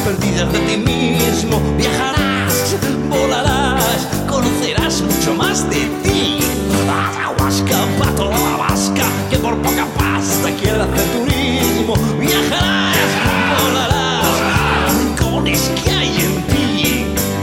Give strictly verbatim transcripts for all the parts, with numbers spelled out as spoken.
perdidas de ti mismo. Viajarás, volarás, conocerás mucho más de ti. Ayahuasca, pato, la vasca, que por poca pasta quiere hacer turismo. Viajarás, volarás, rincones que hay en ti.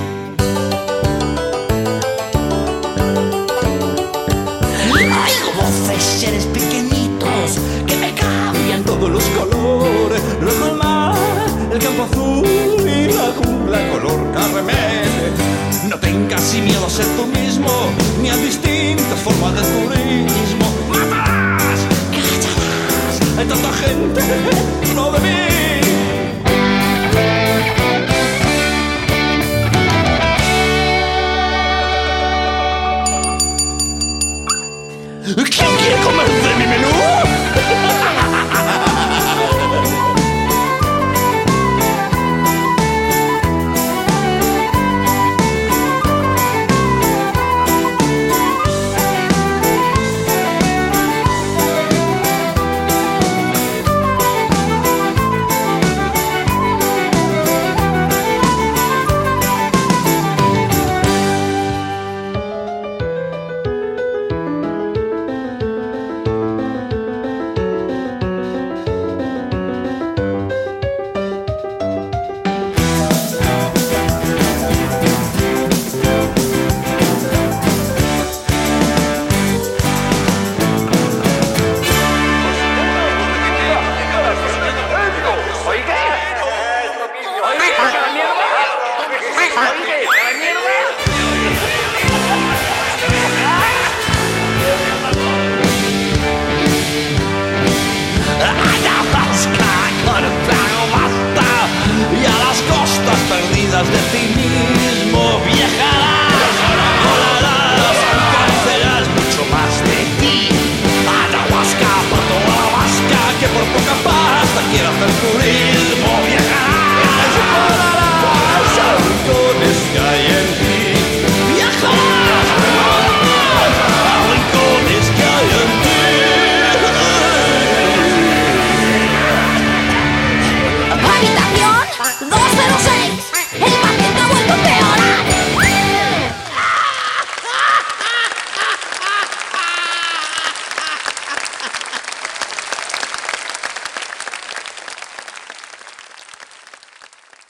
Oigo voces, seres pequeñitos que me cambian todos los colores. Rojo el mar, el campo azul y la jungla color carmesí. No tengas miedo a ser tú mismo, ni a distintas formas de turismo. Matarás, callarás, hay tanta gente, no